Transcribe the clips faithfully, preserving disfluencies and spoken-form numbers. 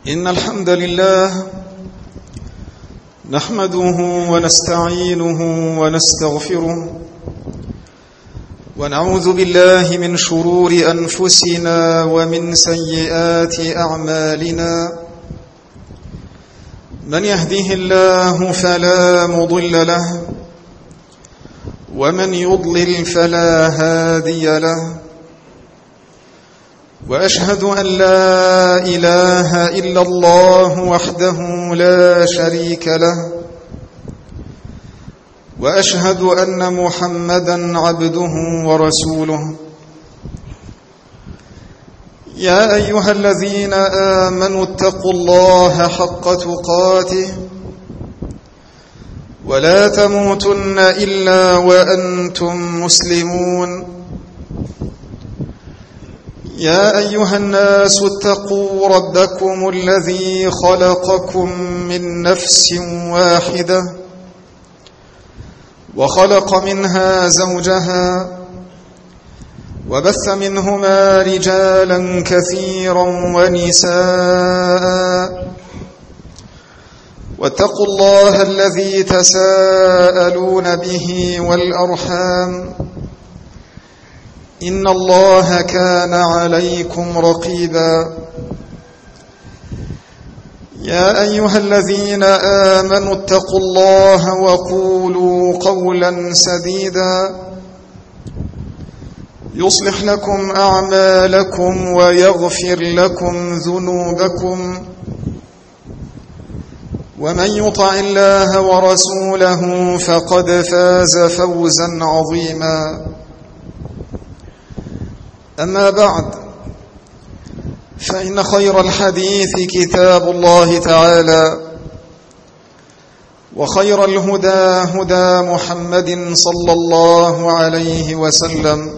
إن الحمد لله نحمده ونستعينه ونستغفره ونعوذ بالله من شرور أنفسنا ومن سيئات أعمالنا. من يهده الله فلا مضل له ومن يضلل فلا هادي له، وأشهد أن لا إله إلا الله وحده لا شريك له، وأشهد أن محمدًا عبده ورسوله. يا أيها الذين آمنوا اتقوا الله حق تقاته ولا تموتن إلا وأنتم مسلمون. يا أيها الناس اتقوا ربكم الذي خلقكم من نفس واحدة وخلق منها زوجها وبث منهما رجالا كثيرا ونساء، واتقوا الله الذي تساءلون به والأرحام إن الله كان عليكم رقيبا. يا أيها الذين آمنوا اتقوا الله وقولوا قولا سديدا يصلح لكم أعمالكم ويغفر لكم ذنوبكم، ومن يطع الله ورسوله فقد فاز فوزا عظيما. أما بعد، فإن خير الحديث كتاب الله تعالى، وخير الهدى هدى محمد صلى الله عليه وسلم،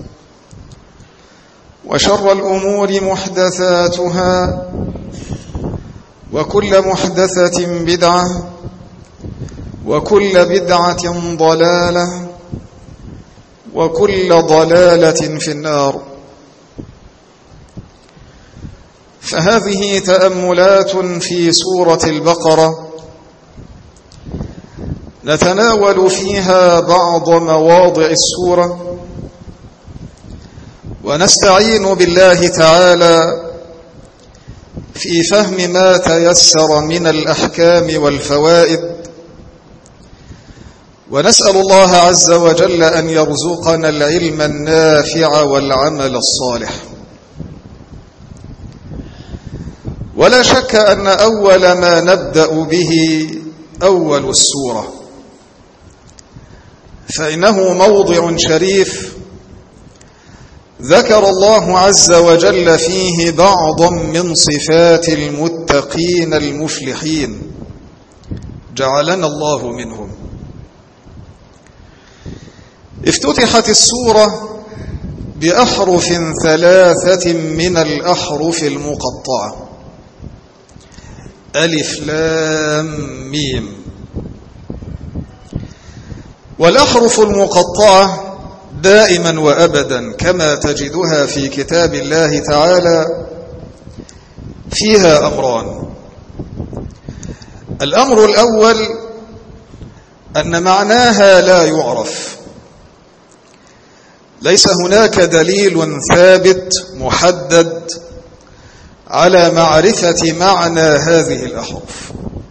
وشر الأمور محدثاتها، وكل محدثة بدعة، وكل بدعة ضلالة، وكل ضلالة في النار. فهذه تأملات في سورة البقرة نتناول فيها بعض مواضع السورة، ونستعين بالله تعالى في فهم ما تيسر من الأحكام والفوائد، ونسأل الله عز وجل أن يرزقنا العلم النافع والعمل الصالح. ولا شك أن أول ما نبدأ به أول السورة، فإنه موضع شريف ذكر الله عز وجل فيه بعضا من صفات المتقين المفلحين، جعلنا الله منهم. افتتحت السورة بأحرف ثلاثة من الأحرف المقطعة، ألف لام ميم. والأحرف المقطعة دائما وأبدا كما تجدها في كتاب الله تعالى فيها أمران. الأمر الأول أن معناها لا يعرف، ليس هناك دليل ثابت محدد على معرفة معنى هذه الأحرف،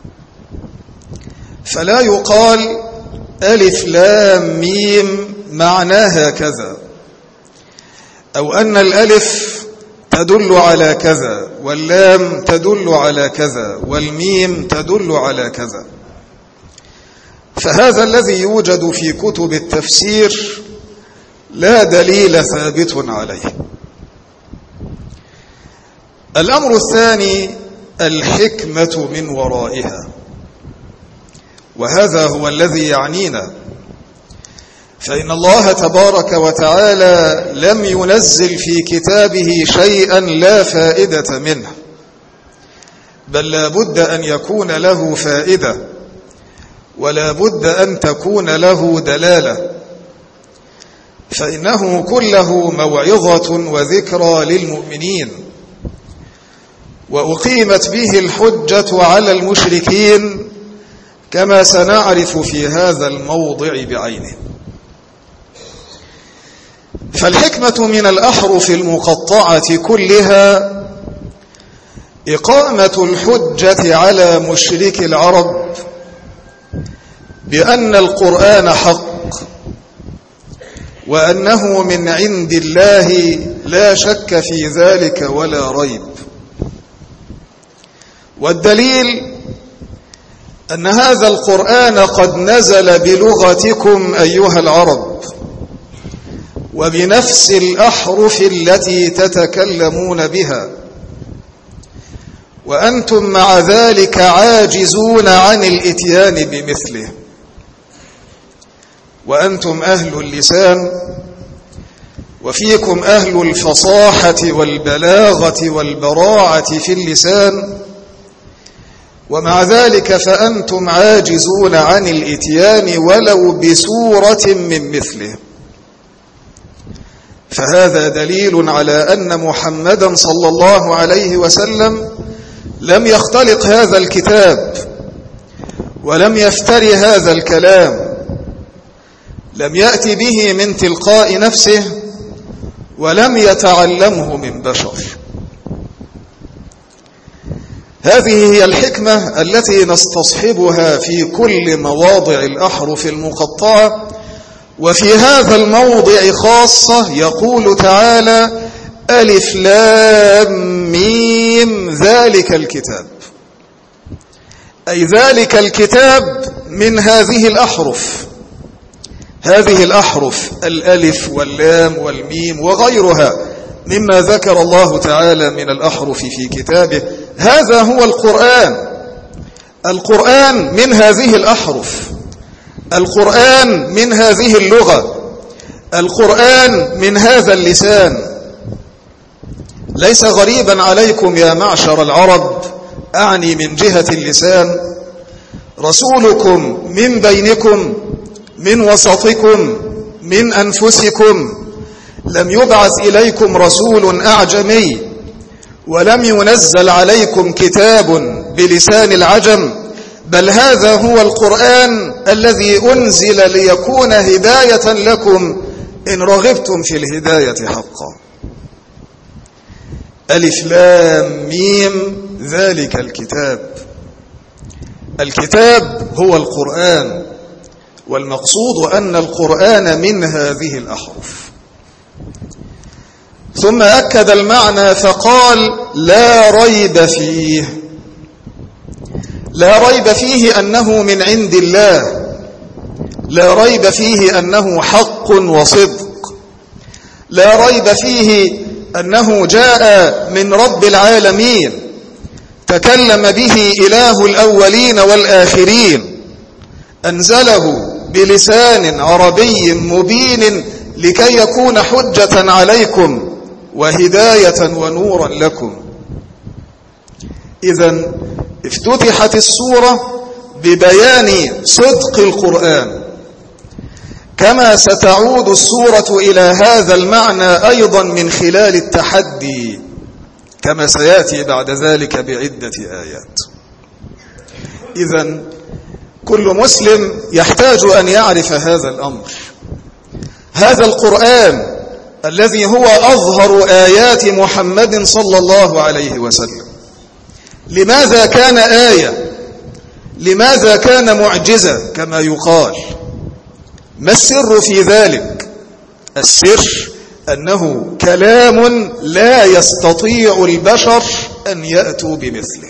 فلا يقال ألف لام ميم معناها كذا، أو أن الألف تدل على كذا واللام تدل على كذا والميم تدل على كذا. فهذا الذي يوجد في كتب التفسير لا دليل ثابت عليه. الأمر الثاني الحكمة من ورائها، وهذا هو الذي يعنينا، فإن الله تبارك وتعالى لم ينزل في كتابه شيئا لا فائدة منه، بل لا بد أن يكون له فائدة، ولا بد أن تكون له دلالة، فإنه كله موعظة وذكرى للمؤمنين. وأقيمت به الحجة على المشركين كما سنعرف في هذا الموضع بعينه. فالحكمة من الأحرف المقطعة كلها إقامة الحجة على مشرك العرب بأن القرآن حق وأنه من عند الله لا شك في ذلك ولا ريب. والدليل أن هذا القرآن قد نزل بلغتكم أيها العرب وبنفس الأحرف التي تتكلمون بها، وأنتم مع ذلك عاجزون عن الإتيان بمثله. وأنتم أهل اللسان وفيكم أهل الفصاحة والبلاغة والبراعة في اللسان، ومع ذلك فأنتم عاجزون عن الإتيان ولو بسورة من مثله. فهذا دليل على أن محمدا صلى الله عليه وسلم لم يختلق هذا الكتاب ولم يفتري هذا الكلام، لم يأتي به من تلقاء نفسه ولم يتعلمه من بشر. هذه هي الحكمة التي نستصحبها في كل مواضع الأحرف المقطعة، وفي هذا الموضع خاصة يقول تعالى: ألف لام ميم ذلك الكتاب، أي ذلك الكتاب من هذه الأحرف، هذه الأحرف الألف واللام والميم وغيرها مما ذكر الله تعالى من الأحرف في كتابه. هذا هو القرآن. القرآن من هذه الأحرف، القرآن من هذه اللغة، القرآن من هذا اللسان. ليس غريبا عليكم يا معشر العرب، أعني من جهة اللسان، رسولكم من بينكم من وسطكم من أنفسكم، لم يبعث إليكم رسول أعجمي ولم ينزل عليكم كتاب بلسان العجم، بل هذا هو القرآن الذي أنزل ليكون هداية لكم إن رغبتم في الهداية حقا. ألف لام ميم ذلك الكتاب. الكتاب هو القرآن، والمقصود أن القرآن من هذه الأحرف. ثم أكد المعنى فقال: لا ريب فيه. لا ريب فيه أنه من عند الله، لا ريب فيه أنه حق وصدق، لا ريب فيه أنه جاء من رب العالمين تكلم به إله الأولين والآخرين، أنزله بلسان عربي مبين لكي يكون حجة عليكم وهداية ونورا لكم. إذن افتتحت السورة ببيان صدق القرآن، كما ستعود السورة إلى هذا المعنى أيضا من خلال التحدي، كما سيأتي بعد ذلك بعدة آيات. إذن كل مسلم يحتاج أن يعرف هذا الأمر. هذا القرآن الذي هو أظهر آيات محمد صلى الله عليه وسلم، لماذا كان آية؟ لماذا كان معجزة كما يقال؟ ما السر في ذلك؟ السر أنه كلام لا يستطيع البشر أن يأتوا بمثله.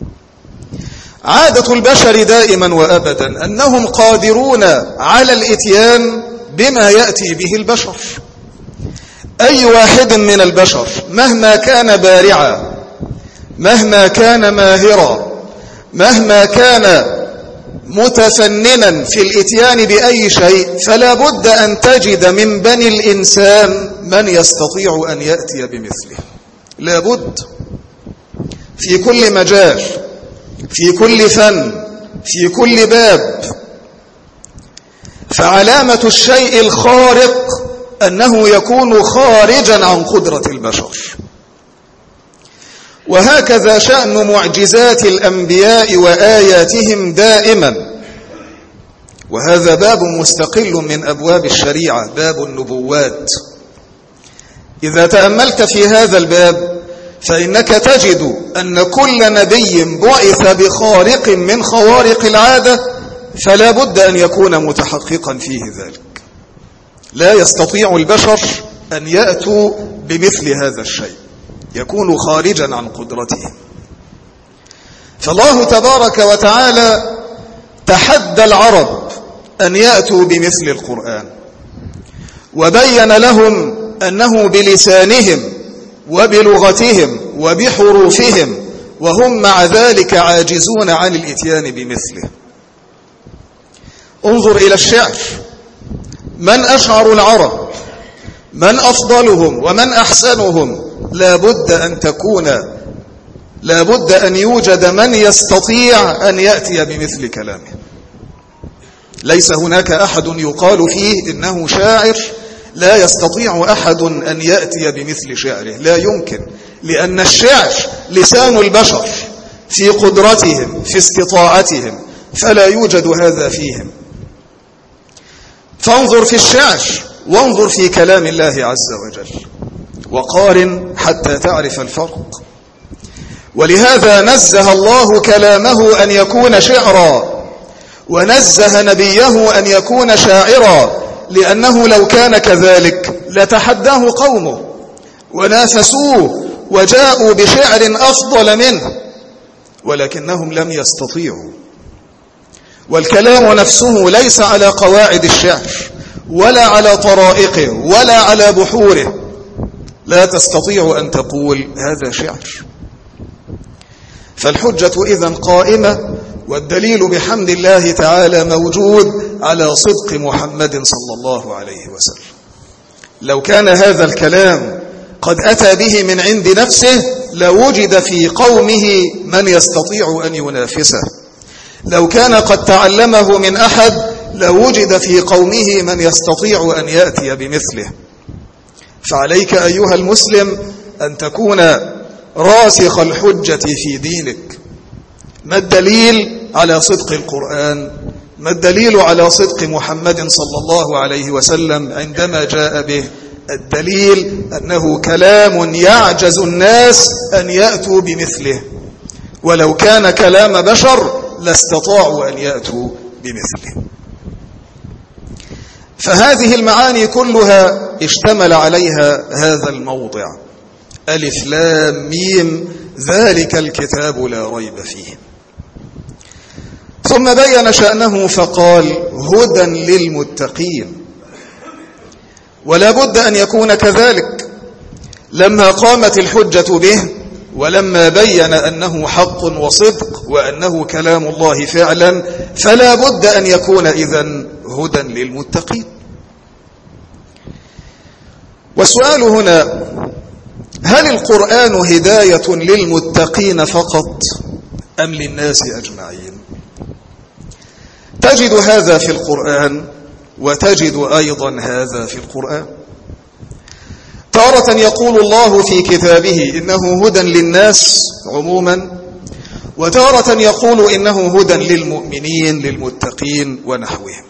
عادة البشر دائما وأبدا أنهم قادرون على الإتيان بما يأتي به البشر. أي واحد من البشر مهما كان بارعا، مهما كان ماهرا، مهما كان متفننا في الإتيان بأي شيء، فلا بد أن تجد من بني الإنسان من يستطيع أن يأتي بمثله. لا بد في كل مجال، في كل فن، في كل باب. فعلامة الشيء الخارق أنه يكون خارجا عن قدرة البشر. وهكذا شأن معجزات الأنبياء وآياتهم دائما. وهذا باب مستقل من أبواب الشريعة، باب النبوات. إذا تأملت في هذا الباب فإنك تجد أن كل نبي بعث بخارق من خوارق العادة فلا بد أن يكون متحققا فيه ذلك. لا يستطيع البشر أن يأتوا بمثل هذا الشيء، يكون خارجا عن قدرتهم. فالله تبارك وتعالى تحدى العرب أن يأتوا بمثل القرآن، وبين لهم أنه بلسانهم وبلغتهم وبحروفهم وهم مع ذلك عاجزون عن الإتيان بمثله. انظر إلى الشعر، من أشعر العرب، من أفضلهم ومن أحسنهم، لا بد أن تكون لا بد أن يوجد من يستطيع أن يأتي بمثل كلامه. ليس هناك أحد يقال فيه إنه شاعر لا يستطيع أحد أن يأتي بمثل شعره، لا يمكن، لأن الشعر لسان البشر في قدرتهم في استطاعتهم، فلا يوجد هذا فيهم. فانظر في الشعر وانظر في كلام الله عز وجل وقارن حتى تعرف الفرق. ولهذا نزه الله كلامه أن يكون شعرا، ونزه نبيه أن يكون شاعرا، لأنه لو كان كذلك لتحداه قومه ونافسوه وجاءوا بشعر أفضل منه، ولكنهم لم يستطيعوا. والكلام نفسه ليس على قواعد الشعر ولا على طرائقه ولا على بحوره، لا تستطيع أن تقول هذا شعر. فالحجة إذن قائمة، والدليل بحمد الله تعالى موجود على صدق محمد صلى الله عليه وسلم. لو كان هذا الكلام قد أتى به من عند نفسه لوجد في قومه من يستطيع أن ينافسه. لو كان قد تعلمه من أحد لوجد في قومه من يستطيع أن يأتي بمثله. فعليك أيها المسلم أن تكون راسخ الحجة في دينك. ما الدليل على صدق القرآن؟ ما الدليل على صدق محمد صلى الله عليه وسلم عندما جاء به؟ الدليل أنه كلام يعجز الناس أن يأتوا بمثله، ولو كان كلام بشر لاستطاعوا أن يأتوا بمثله. فهذه المعاني كلها اشتمل عليها هذا الموضع، ألف لام ميم ذلك الكتاب لا ريب فيه. ثم بين شأنه فقال هدى للمتقين. ولا بد أن يكون كذلك. لما قامت الحجة به ولما بين أنه حق وصدق وأنه كلام الله فعلا، فلا بد أن يكون إذن هدى للمتقين. والسؤال هنا، هل القرآن هداية للمتقين فقط أم للناس أجمعين؟ تجد هذا في القرآن وتجد أيضا هذا في القرآن. تارة يقول الله في كتابه إنه هدى للناس عموما، وتارة يقول إنه هدى للمؤمنين للمتقين ونحوهم.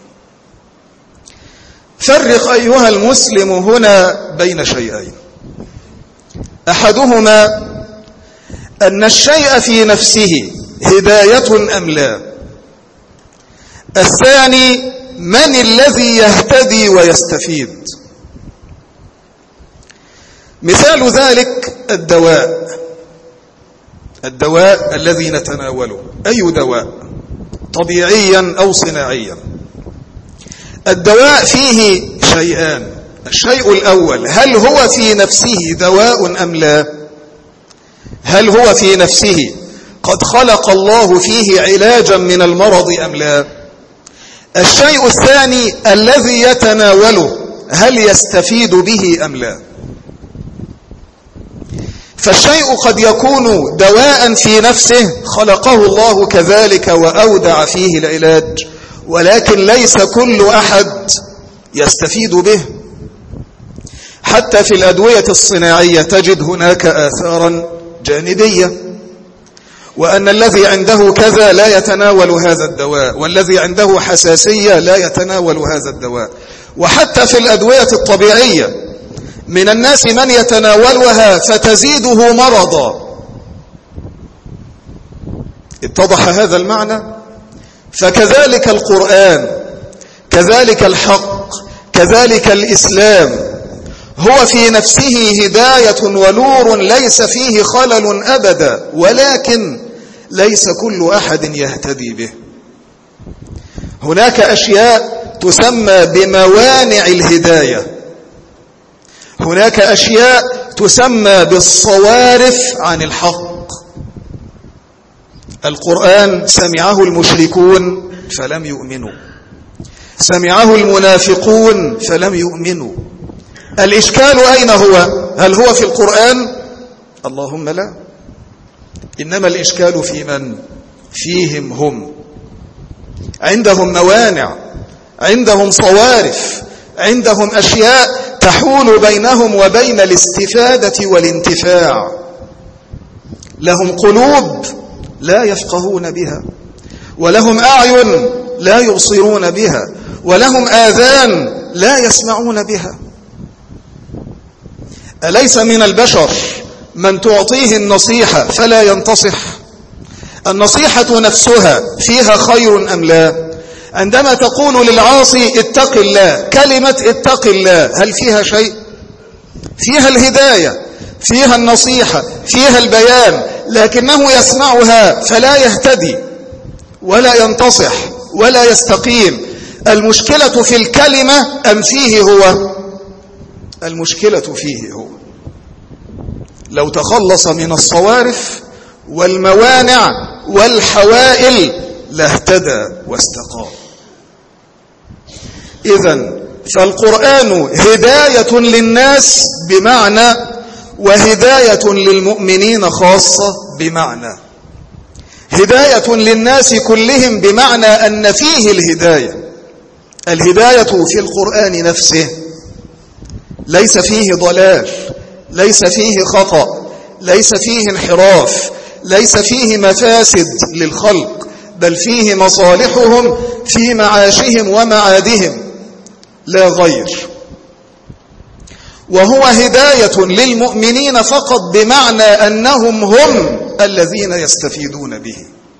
فرق أيها المسلم هنا بين شيئين، أحدهما أن الشيء في نفسه هداية أم لا، الثاني من الذي يهتدي ويستفيد. مثال ذلك الدواء، الدواء الذي نتناوله، أي دواء طبيعيا أو صناعيا. الدواء فيه شيئان، الشيء الأول هل هو في نفسه دواء أم لا؟ هل هو في نفسه قد خلق الله فيه علاجا من المرض أم لا؟ الشيء الثاني الذي يتناوله هل يستفيد به أم لا؟ فالشيء قد يكون دواء في نفسه خلقه الله كذلك وأودع فيه العلاج، ولكن ليس كل أحد يستفيد به. حتى في الأدوية الصناعية تجد هناك آثارا جانبية، وأن الذي عنده كذا لا يتناول هذا الدواء، والذي عنده حساسية لا يتناول هذا الدواء. وحتى في الأدوية الطبيعية من الناس من يتناولها فتزيده مرضا. اتضح هذا المعنى؟ فكذلك القرآن، كذلك الحق، كذلك الإسلام هو في نفسه هداية ونور ليس فيه خلل أبدا، ولكن ليس كل أحد يهتدي به. هناك أشياء تسمى بموانع الهداية، هناك أشياء تسمى بالصوارف عن الحق. القرآن سمعه المشركون فلم يؤمنوا، سمعه المنافقون فلم يؤمنوا. الإشكال أين هو؟ هل هو في القرآن؟ اللهم لا، إنما الإشكال في من؟ فيهم هم. عندهم موانع، عندهم صوارف، عندهم أشياء تحول بينهم وبين الاستفادة والانتفاع. لهم قلوب لا يفقهون بها، ولهم أعين لا يبصرون بها، ولهم آذان لا يسمعون بها. أليس من البشر من تعطيه النصيحة فلا ينتصح؟ النصيحة نفسها فيها خير أم لا؟ عندما تقول للعاصي اتق الله، كلمة اتق الله هل فيها شيء؟ فيها الهداية، فيها النصيحة، فيها البيان، لكنه يسمعها فلا يهتدي ولا ينتصح ولا يستقيم. المشكلة في الكلمة أم فيه هو؟ المشكلة فيه هو. لو تخلص من الصوارف والموانع والحوائل لاهتدى واستقام. إذن فالقرآن هداية للناس بمعنى، وهداية للمؤمنين خاصة بمعنى. هداية للناس كلهم بمعنى أن فيه الهداية. الهداية في القرآن نفسه ليس فيه ضلال، ليس فيه خطأ، ليس فيه انحراف، ليس فيه مفاسد للخلق، بل فيه مصالحهم في معاشهم ومعادهم لا غير. وهو هداية للمؤمنين فقط بمعنى أنهم هم الذين يستفيدون به.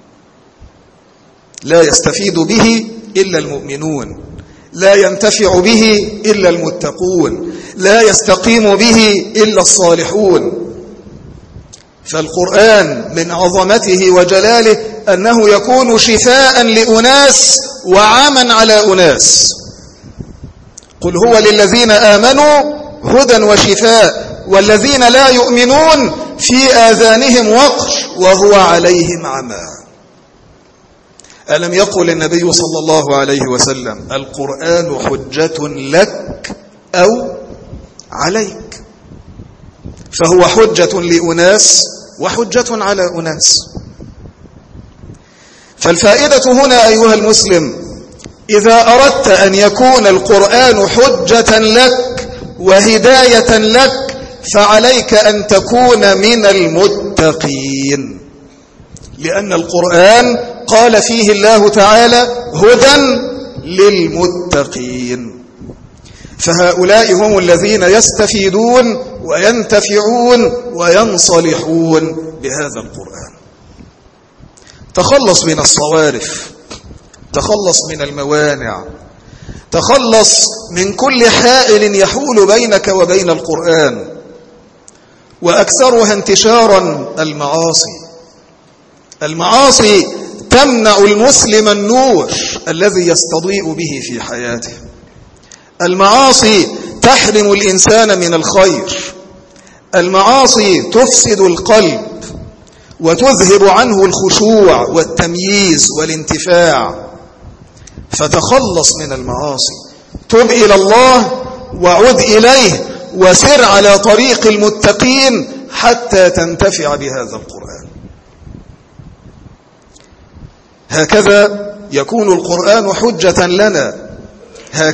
لا يستفيد به إلا المؤمنون، لا ينتفع به إلا المتقون، لا يستقيم به إلا الصالحون. فالقرآن من عظمته وجلاله أنه يكون شفاء لأناس وعاما على أناس. قل هو للذين آمنوا هدى وشفاء، والذين لا يؤمنون في آذانهم وقر وهو عليهم عمى. ألم يقل النبي صلى الله عليه وسلم القرآن حجة لك أو عليك؟ فهو حجة لأناس وحجة على أناس. فالفائدة هنا أيها المسلم، إذا أردت أن يكون القرآن حجة لك وهداية لك فعليك أن تكون من المتقين، لأن القرآن قال فيه الله تعالى هدى للمتقين. فهؤلاء هم الذين يستفيدون وينتفعون وينصلحون بهذا القرآن. تخلص من الصوارف، تخلص من الموانع، تخلص من كل حائل يحول بينك وبين القرآن. وأكثرها انتشارا المعاصي. المعاصي تمنع المسلم النور الذي يستضيء به في حياته. المعاصي تحرم الإنسان من الخير. المعاصي تفسد القلب وتذهب عنه الخشوع والتمييز والانتفاع. فتخلص من المعاصي، تب إلى الله وعد إليه وسر على طريق المتقين حتى تنتفع بهذا القرآن. هكذا يكون القرآن حجة لنا،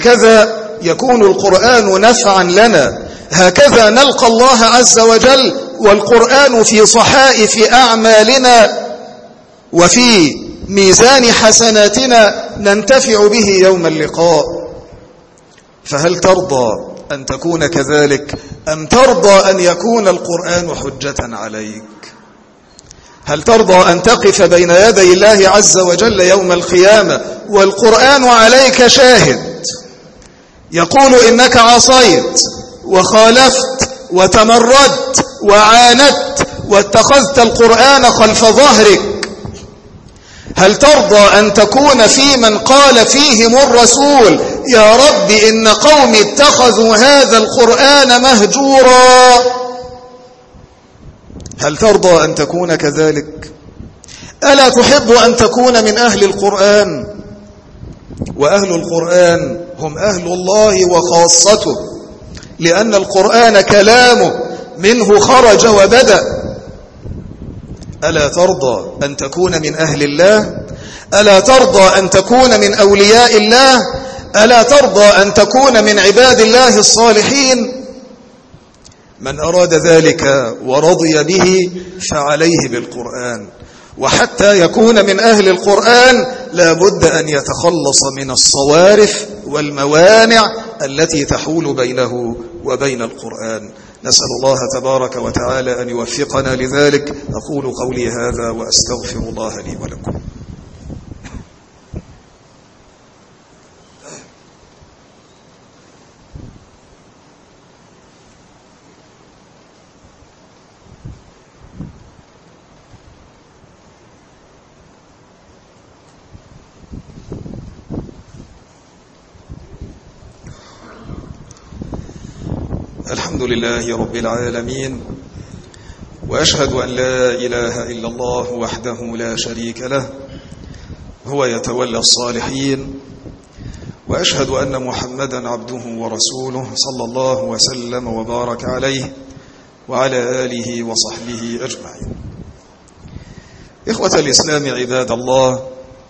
هكذا يكون القرآن نفعا لنا، هكذا نلقى الله عز وجل والقرآن في صحائف أعمالنا وفي ميزان حسناتنا ننتفع به يوم اللقاء. فهل ترضى أن تكون كذلك أم ترضى أن يكون القرآن حجة عليك؟ هل ترضى أن تقف بين يدي الله عز وجل يوم القيامة والقرآن عليك شاهد يقول إنك عصيت وخالفت وتمردت وعاندت واتخذت القرآن خلف ظهرك؟ هل ترضى أن تكون في من قال فيهم الرسول يا رب إن قومي اتخذوا هذا القرآن مهجورا؟ هل ترضى أن تكون كذلك؟ ألا تحب أن تكون من أهل القرآن؟ وأهل القرآن هم أهل الله وخاصته، لأن القرآن كلامه منه خرج وبدأ. ألا ترضى أن تكون من أهل الله؟ ألا ترضى أن تكون من أولياء الله؟ ألا ترضى أن تكون من عباد الله الصالحين؟ من أراد ذلك ورضي به فعليه بالقرآن، وحتى يكون من أهل القرآن لا بد أن يتخلص من الصوارف والموانع التي تحول بينه وبين القرآن. نسأل الله تبارك وتعالى أن يوفقنا لذلك. أقول قولي هذا وأستغفر الله لي ولكم. الحمد لله رب العالمين، وأشهد أن لا إله إلا الله وحده لا شريك له، هو يتولى الصالحين، وأشهد أن محمدا عبده ورسوله صلى الله وسلم وبارك عليه وعلى آله وصحبه أجمعين. إخوة الإسلام عباد الله،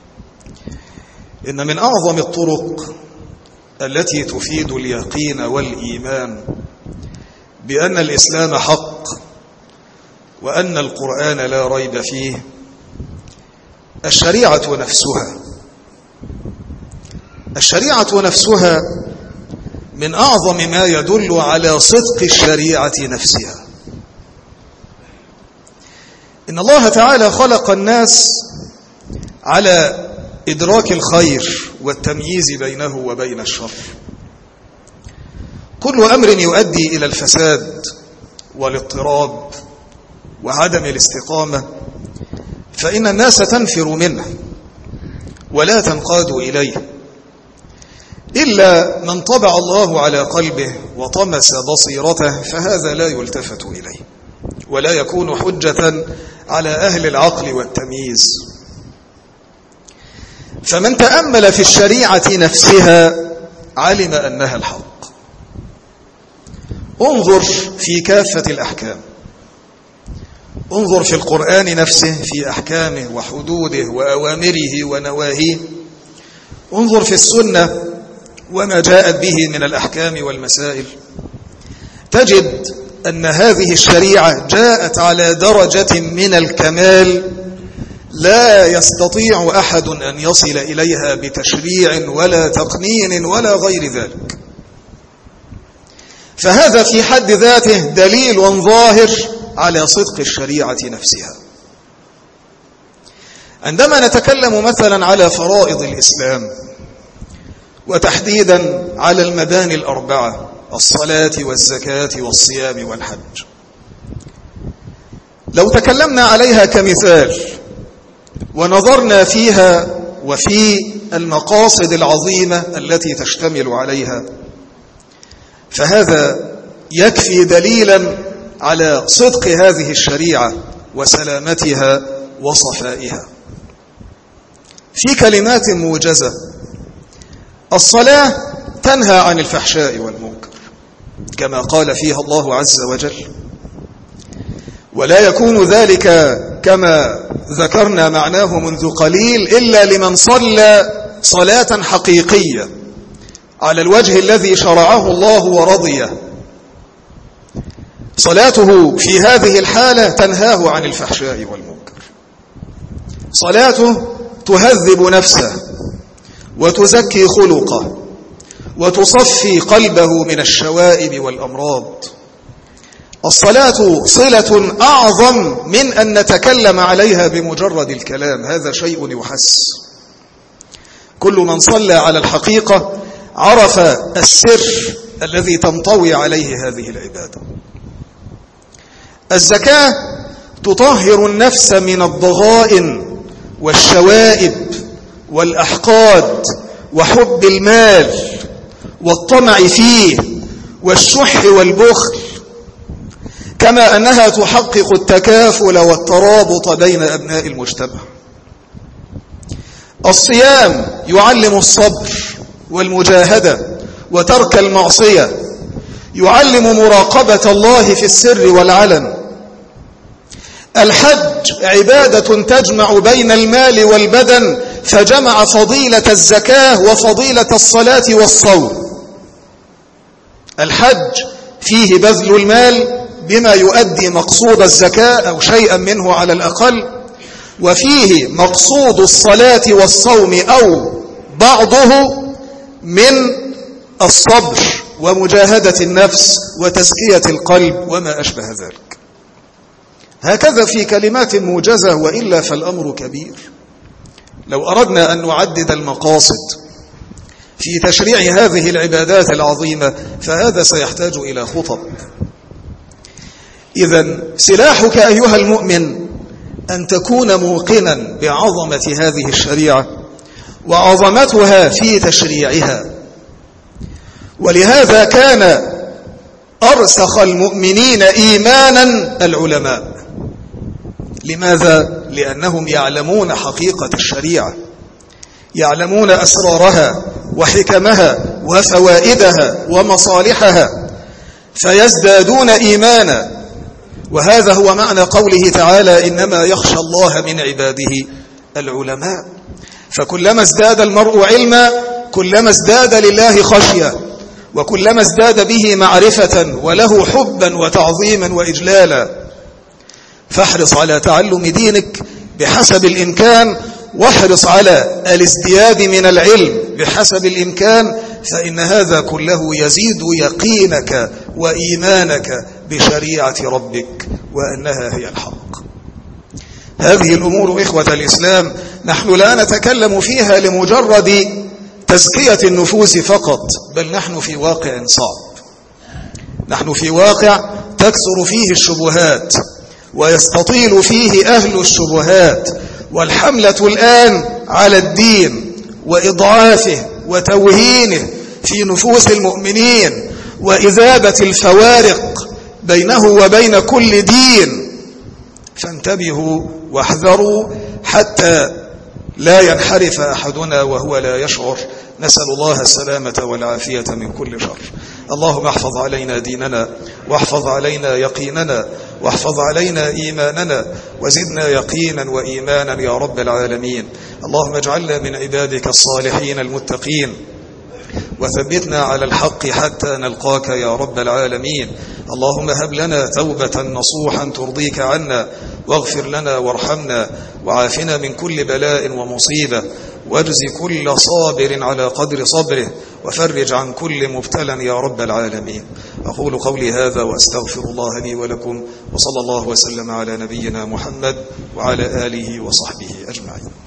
إن من أعظم الطرق التي تفيد اليقين والإيمان بأن الإسلام حق وأن القرآن لا ريب فيه الشريعة نفسها. الشريعة نفسها من أعظم ما يدل على صدق الشريعة نفسها. إن الله تعالى خلق الناس على إدراك الخير والتمييز بينه وبين الشر. كل أمر يؤدي إلى الفساد والاضطراب وعدم الاستقامة فإن الناس تنفر منه ولا تنقاد إليه، إلا من طبع الله على قلبه وطمس بصيرته، فهذا لا يلتفت إليه ولا يكون حجة على أهل العقل والتمييز. فمن تأمل في الشريعة نفسها علم أنها الحق. انظر في كافة الأحكام، انظر في القرآن نفسه في أحكامه وحدوده وأوامره ونواهيه، انظر في السنة وما جاءت به من الأحكام والمسائل، تجد أن هذه الشريعة جاءت على درجة من الكمال لا يستطيع أحد أن يصل إليها بتشريع ولا تقنين ولا غير ذلك. فهذا في حد ذاته دليل ظاهر على صدق الشريعة نفسها. عندما نتكلم مثلا على فرائض الإسلام وتحديدا على المباني الأربعة، الصلاة والزكاة والصيام والحج، لو تكلمنا عليها كمثال ونظرنا فيها وفي المقاصد العظيمة التي تشتمل عليها، فهذا يكفي دليلا على صدق هذه الشريعة وسلامتها وصفائها. في كلمات موجزة: الصلاة تنهى عن الفحشاء والمنكر كما قال فيها الله عز وجل، ولا يكون ذلك كما ذكرنا معناه منذ قليل إلا لمن صلى صلاة حقيقية على الوجه الذي شرعه الله ورضيه. صلاته في هذه الحالة تنهاه عن الفحشاء والمنكر. صلاته تهذب نفسه وتزكي خلقه وتصفي قلبه من الشوائب والأمراض. الصلاة صلة أعظم من أن نتكلم عليها بمجرد الكلام، هذا شيء يحس. كل من صلى على الحقيقة عرف السر الذي تنطوي عليه هذه العبادة. الزكاة تطهر النفس من الضغائن والشوائب والأحقاد وحب المال والطمع فيه والشح والبخل، كما أنها تحقق التكافل والترابط بين أبناء المجتمع. الصيام يعلم الصبر والمجاهدة وترك المعصية، يعلم مراقبة الله في السر والعلن. الحج عبادة تجمع بين المال والبدن، فجمع فضيلة الزكاة وفضيلة الصلاة والصوم. الحج فيه بذل المال بما يؤدي مقصود الزكاة أو شيئا منه على الأقل، وفيه مقصود الصلاة والصوم أو بعضه من الصبر ومجاهدة النفس وتزكية القلب وما أشبه ذلك. هكذا في كلمات موجزة، وإلا فالأمر كبير. لو أردنا أن نعدد المقاصد في تشريع هذه العبادات العظيمة فهذا سيحتاج إلى خطب. إذن سلاحك أيها المؤمن أن تكون موقنا بعظمة هذه الشريعة وعظمتها في تشريعها. ولهذا كان أرسخ المؤمنين إيمانا العلماء. لماذا؟ لأنهم يعلمون حقيقة الشريعة، يعلمون أسرارها وحكمها وفوائدها ومصالحها، فيزدادون إيمانا. وهذا هو معنى قوله تعالى: إنما يخشى الله من عباده العلماء. فكلما ازداد المرء علما كلما ازداد لله خشية، وكلما ازداد به معرفة وله حبا وتعظيما وإجلالا. فاحرص على تعلم دينك بحسب الإمكان، واحرص على الازدياد من العلم بحسب الإمكان، فإن هذا كله يزيد يقينك وإيمانك بشريعة ربك وأنها هي الحق. هذه الأمور إخوة الإسلام نحن لا نتكلم فيها لمجرد تزكية النفوس فقط، بل نحن في واقع صعب. نحن في واقع تكثر فيه الشبهات ويستطيل فيه أهل الشبهات، والحملة الآن على الدين وإضعافه وتوهينه في نفوس المؤمنين وإذابة الفوارق بينه وبين كل دين. فانتبهوا واحذروا حتى لا ينحرف أحدنا وهو لا يشعر. نسأل الله السلامة والعافية من كل شر. اللهم احفظ علينا ديننا، واحفظ علينا يقيننا، واحفظ علينا إيماننا، وزدنا يقينا وإيمانا يا رب العالمين. اللهم اجعلنا من عبادك الصالحين المتقين، وثبتنا على الحق حتى نلقاك يا رب العالمين. اللهم هب لنا توبة نصوحا ترضيك عنا، واغفر لنا وارحمنا، وعافنا من كل بلاء ومصيبة، واجزي كل صابر على قدر صبره، وفرج عن كل مبتلى يا رب العالمين. أقول قولي هذا وأستغفر الله لي ولكم، وصلى الله وسلم على نبينا محمد وعلى آله وصحبه أجمعين.